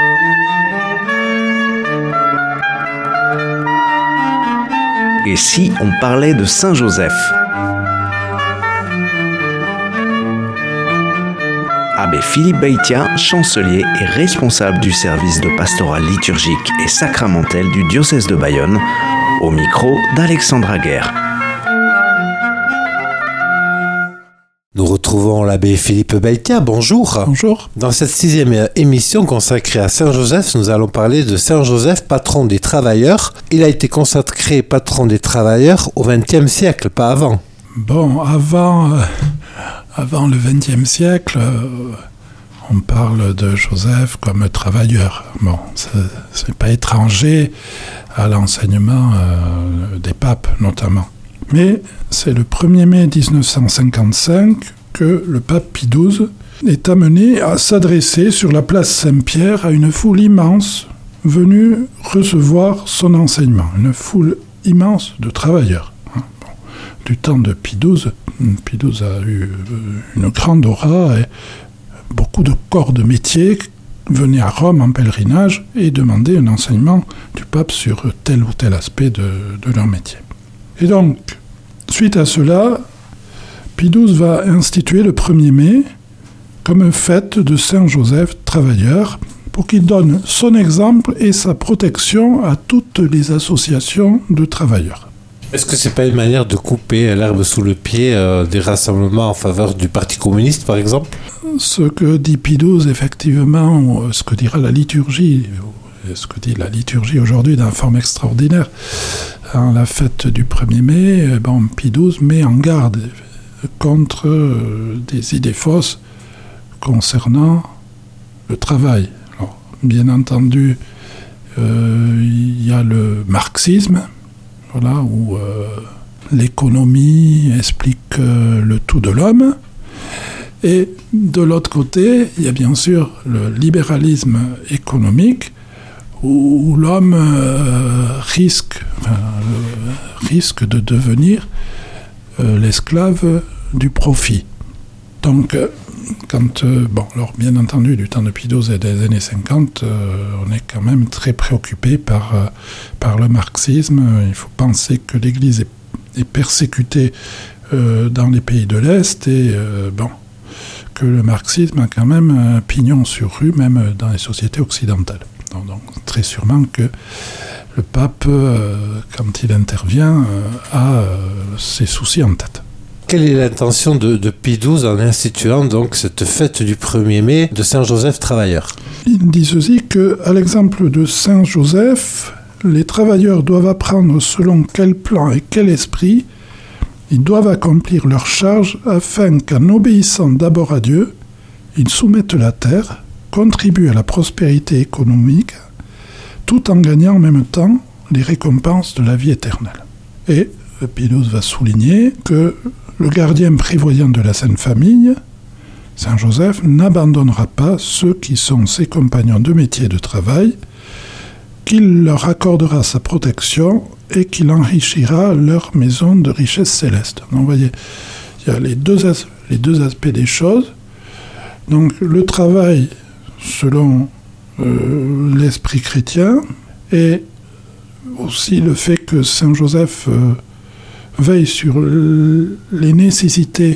Et si on parlait de Saint Joseph ? Abbé Philippe Beitia, chancelier et responsable du service de pastoral liturgique et sacramentel du diocèse de Bayonne, au micro d'Alexandra Guerre. Nous retrouvons l'abbé Philippe Beitia, bonjour. Bonjour. Dans cette 6e émission consacrée à Saint Joseph, nous allons parler de Saint Joseph, patron des travailleurs. Il a été consacré patron des travailleurs au XXe siècle, pas avant. Bon, avant le XXe siècle, on parle de Joseph comme travailleur. Bon, c'est pas étranger à l'enseignement des papes, notamment. Mais c'est le 1er mai 1955 que le pape Pie XII est amené à s'adresser sur la place Saint-Pierre à une foule immense venue recevoir son enseignement. Une foule immense de travailleurs. Du temps de Pie XII a eu une grande aura et beaucoup de corps de métier venaient à Rome en pèlerinage et demandaient un enseignement du pape sur tel ou tel aspect de leur métier. Et donc, suite à cela, Pie XII va instituer le 1er mai comme fête de Saint Joseph travailleur pour qu'il donne son exemple et sa protection à toutes les associations de travailleurs. Est-ce que c'est pas une manière de couper l'herbe sous le pied des rassemblements en faveur du Parti communiste, par exemple ? Ce que dit Pie XII, effectivement, ce que dira la liturgie, ce que dit la liturgie aujourd'hui d'une forme extraordinaire, à la fête du 1er mai, Pie XII met en garde contre des idées fausses concernant le travail. Alors, bien entendu, il y a le marxisme, voilà, où l'économie explique le tout de l'homme. Et de l'autre côté, il y a bien sûr le libéralisme économique, où l'homme risque de devenir l'esclave du profit. Donc, alors bien entendu, du temps de Pie XII et des années 50, on est quand même très préoccupé par le marxisme. Il faut penser que l'Église est persécutée dans les pays de l'Est et que le marxisme a quand même un pignon sur rue, même dans les sociétés occidentales. Donc très sûrement que le pape, quand il intervient, a ses soucis en tête. Quelle est l'intention de Pie XII en instituant donc cette fête du 1er mai de Saint Joseph travailleur ? Il dit ceci qu'à l'exemple de Saint Joseph, les travailleurs doivent apprendre selon quel plan et quel esprit ils doivent accomplir leur charge afin qu'en obéissant d'abord à Dieu, ils soumettent la terre, contribuent à la prospérité économique, tout en gagnant en même temps les récompenses de la vie éternelle. Et Pie XII va souligner que le gardien prévoyant de la Sainte Famille, Saint Joseph, n'abandonnera pas ceux qui sont ses compagnons de métier et de travail, qu'il leur accordera sa protection et qu'il enrichira leur maison de richesses célestes. Donc vous voyez, il y a les deux aspects des choses. Donc le travail selon l'esprit chrétien et aussi le fait que Saint Joseph veille sur les nécessités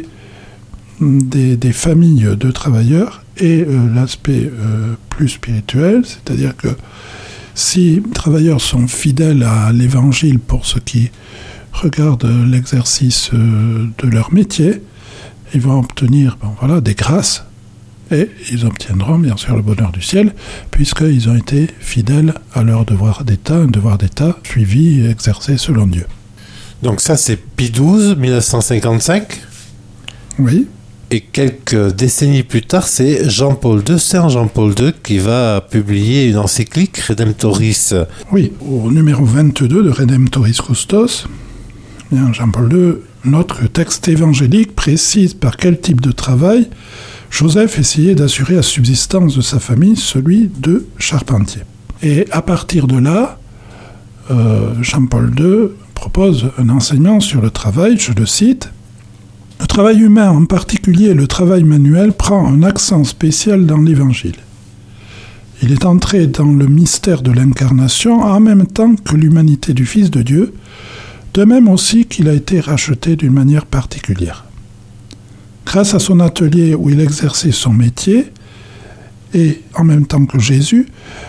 des familles de travailleurs et l'aspect plus spirituel, c'est-à-dire que si les travailleurs sont fidèles à l'Évangile pour ce qui regarde l'exercice de leur métier, ils vont obtenir des grâces et ils obtiendront bien sûr le bonheur du ciel puisqu'ils ont été fidèles à leur devoir d'État, un devoir d'État suivi et exercé selon Dieu. Donc ça c'est Pie XII, 1955 ? Oui. Et quelques décennies plus tard, c'est Jean-Paul II, Saint Jean-Paul II, qui va publier une encyclique, Redemptoris. Oui, au numéro 22 de Redemptoris Custos, Jean-Paul II note que le texte évangélique précise par quel type de travail Joseph essayait d'assurer la subsistance de sa famille, celui de charpentier. Et à partir de là, Jean-Paul II propose un enseignement sur le travail, je le cite, « Le travail humain, en particulier le travail manuel, prend un accent spécial dans l'Évangile. Il est entré dans le mystère de l'incarnation en même temps que l'humanité du Fils de Dieu, de même aussi qu'il a été racheté d'une manière particulière. Grâce à son atelier où il exerçait son métier, et en même temps Jésus,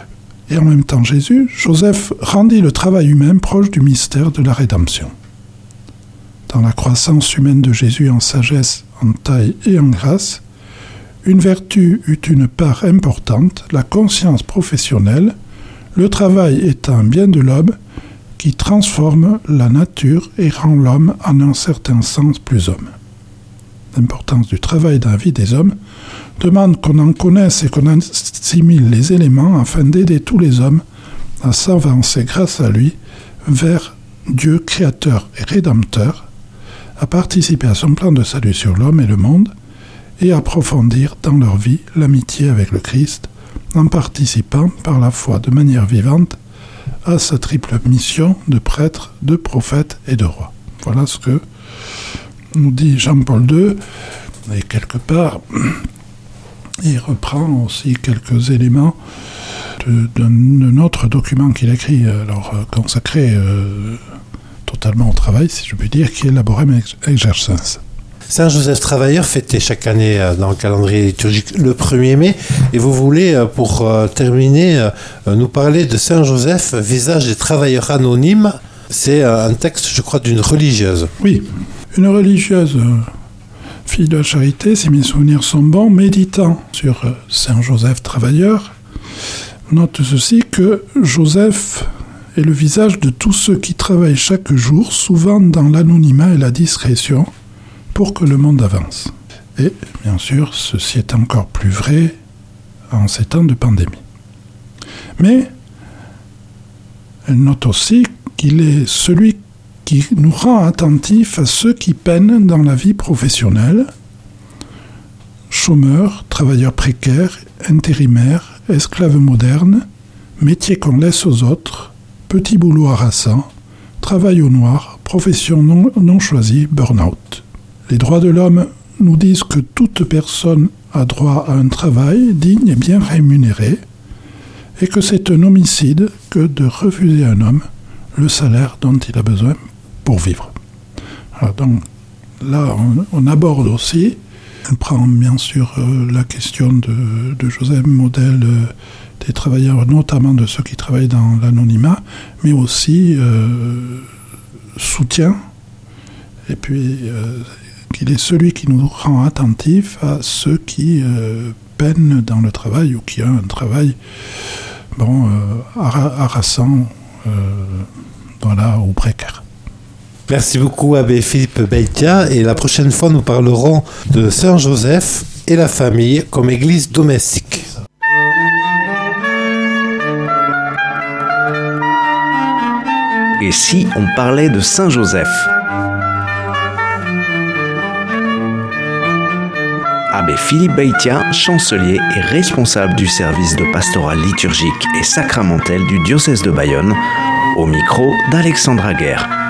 Joseph rendit le travail humain proche du mystère de la rédemption. Dans la croissance humaine de Jésus en sagesse, en taille et en grâce, une vertu eut une part importante, la conscience professionnelle, le travail étant un bien de l'homme qui transforme la nature et rend l'homme en un certain sens plus homme. L'importance du travail dans la vie des hommes demande qu'on en connaisse et qu'on assimile les éléments afin d'aider tous les hommes à s'avancer grâce à lui vers Dieu créateur et rédempteur, à participer à son plan de salut sur l'homme et le monde, et approfondir dans leur vie l'amitié avec le Christ, en participant par la foi de manière vivante à sa triple mission de prêtre, de prophète et de roi. Voilà ce que nous dit Jean-Paul II, et quelque part, il reprend aussi quelques éléments d'un autre document qu'il écrit, consacré totalement au travail, si je puis dire, qui est Laborem Exercens. Saint Joseph Travailleur fêté chaque année dans le calendrier liturgique le 1er mai. Et vous voulez, pour terminer, nous parler de Saint Joseph, visage des travailleurs anonymes. C'est un texte, je crois, d'une religieuse. Oui, une religieuse, fille de la charité, si mes souvenirs sont bons, méditant sur Saint Joseph Travailleur, note ceci que Joseph est le visage de tous ceux qui travaillent chaque jour, souvent dans l'anonymat et la discrétion, pour que le monde avance. Et, bien sûr, ceci est encore plus vrai en ces temps de pandémie. Mais, elle note aussi qu'il est celui qui nous rend attentifs à ceux qui peinent dans la vie professionnelle, chômeurs, travailleurs précaires, intérimaires, esclaves modernes, métiers qu'on laisse aux autres, petits boulots harassants, travail au noir, profession non choisie, burn-out. Les droits de l'homme nous disent que toute personne a droit à un travail digne et bien rémunéré, et que c'est un homicide que de refuser à un homme le salaire dont il a besoin pour vivre. Alors donc là, on aborde aussi, on prend bien sûr la question de Joseph, modèle des travailleurs, notamment de ceux qui travaillent dans l'anonymat, mais aussi soutien, et puis qu'il est celui qui nous rend attentifs à ceux qui peinent dans le travail ou qui ont un travail harassant ou précaire. Merci beaucoup, abbé Philippe Beitia. Et la prochaine fois, nous parlerons de Saint Joseph et la famille comme église domestique. Et si on parlait de Saint Joseph ? Abbé Philippe Beitia, chancelier et responsable du service de pastoral liturgique et sacramentel du diocèse de Bayonne, au micro d'Alexandra Guerre.